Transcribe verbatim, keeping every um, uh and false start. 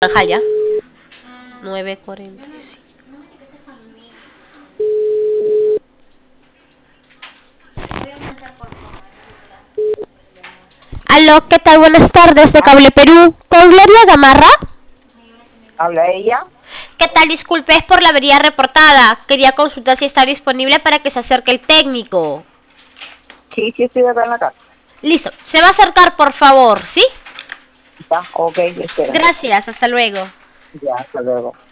Naranja ya. nueve cuarenta y cinco. Aló, ¿qué tal? Buenas tardes de Cable Perú. ¿Con Gloria Gamarra? ¿Habla ella? ¿Qué tal? Disculpe, es por la avería reportada. Quería consultar si está disponible para que se acerque el técnico. Sí, sí, estoy acá en la casa. Listo. Se va a acercar, por favor, ¿sí? Ya, ok, espera. Gracias, hasta luego. Ya, hasta luego.